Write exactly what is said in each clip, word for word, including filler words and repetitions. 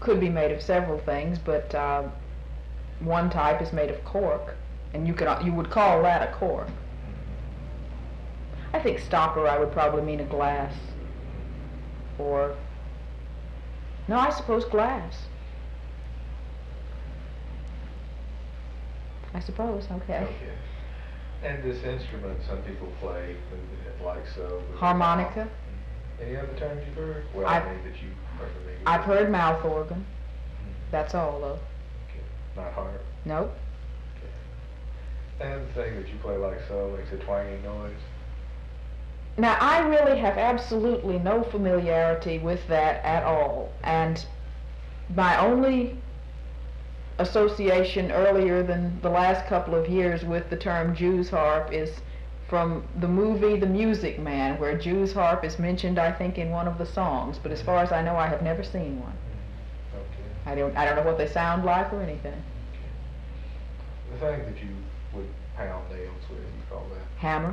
could be made of several things, but uh, one type is made of cork, and you could you would call that a cork. I think stopper I would probably mean a glass, or no, I suppose glass. I suppose, okay. Okay. And this instrument, some people play like so. Harmonica. Any other terms you've heard? Well, I've, I mean that you are familiar I've with. heard mouth organ. Mm-hmm. That's all, though. Okay. Not harp? Nope. Okay. And the thing that you play like so makes a twanging noise? Now, I really have absolutely no familiarity with that at all, and my only association earlier than the last couple of years with the term Jew's harp is from the movie The Music Man, where Jew's harp is mentioned, I think, in one of the songs, but as far as I know, I have never seen one. Okay. I don't, I don't know what they sound like or anything. Okay. The thing that you would pound nails with, you call that? Hammer.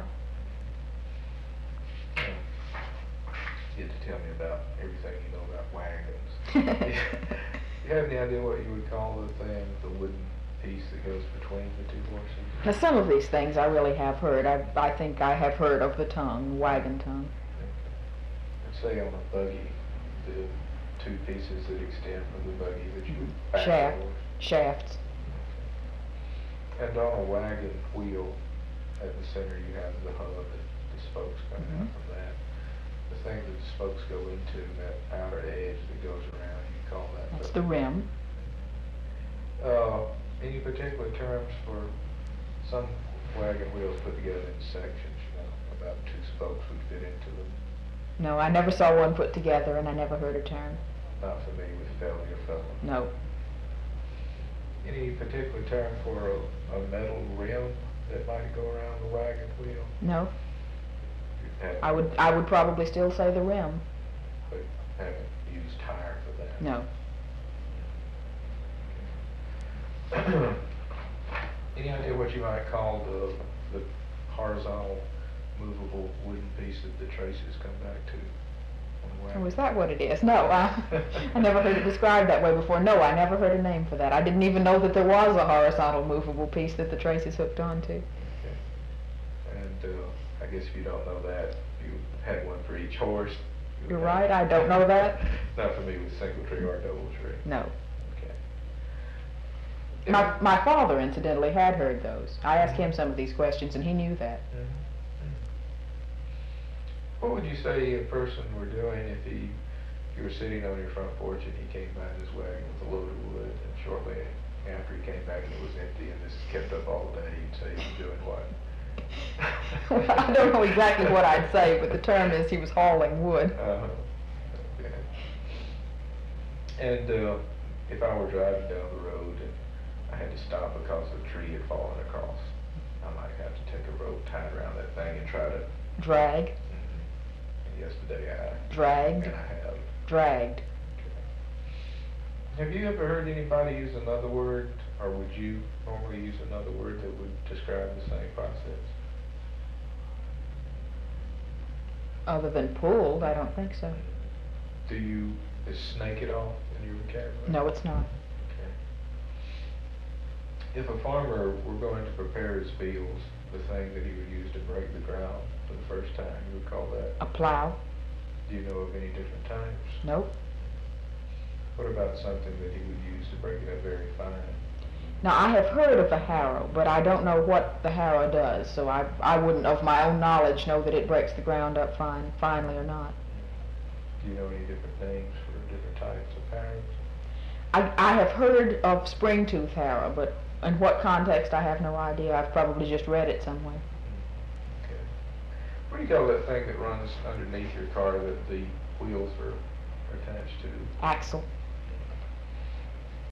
You had to tell me about everything you know about wagons. Do you have any idea what you would call the thing, the wooden piece that goes between the two horses? Now, some of these things I really have heard. I, I think I have heard of the tongue, wagon tongue. Okay. Let's say on a buggy, the two pieces that extend from the buggy that you would back Shaft. the horse. Shafts. Okay. And on a wagon wheel, at the center you have the hub and the spokes coming Mm-hmm. out from that. The thing that the spokes go into, that outer edge that goes around, you call that? That's the rim. Uh, any particular terms for some wagon wheels put together in sections, you know, about two spokes would fit into them? No, I never saw one put together, and I never heard a term. Not familiar with felly or fellow? No. Any particular term for a, a metal rim that might go around the wagon wheel? No. You haven't- I would I would probably still say the rim. But haven't used tire for that? No. Any idea what you might call the, the horizontal movable wooden piece that the traces come back to on the wagon? Oh, is that what it is? No, I, I never heard it described that way before. No, I never heard a name for that. I didn't even know that there was a horizontal movable piece that the traces hooked onto. Okay. And uh, I guess if you don't know that, you had one for each horse. You You're would right, have- I don't know that. Not familiar with single tree or double tree? No. Okay. My, my father, incidentally, had heard those. I asked him some of these questions, and he knew that. Mhm. What would you say a person were doing if he, you were sitting on your front porch and he came by in his wagon with a load of wood, and shortly after he came back and it was empty and this kept up all day, you'd say he was doing what? Well, I don't know exactly what I'd say, but the term is he was hauling wood. Uh-huh. Okay. And uh, if I were driving down the road and I had to stop because a tree had fallen across, I might have to take a rope tied around that thing and try to... Drag. And yesterday I... Dragged. And I have. Dragged. Okay. Have you ever heard anybody use another word, or would you normally use another word that would describe the same process? Other than pulled, I don't think so. Do you is snake it off in your vocabulary? No, it's not. Okay. If a farmer were going to prepare his fields, the thing that he would use to break the ground for the first time, you would call that? A plow. Do you know of any different types? Nope. What about something that he would use to break it up very fine? Now, I have heard of a harrow, but I don't know what the harrow does, so I, I wouldn't, of my own knowledge, know that it breaks the ground up fine, finely or not. Do you know any different names for different types of harrows? I, I have heard of spring-tooth harrow, but in what context, I have no idea. I've probably just read it somewhere. Okay. What do you call that thing that runs underneath your car that the wheels are attached to? Axle.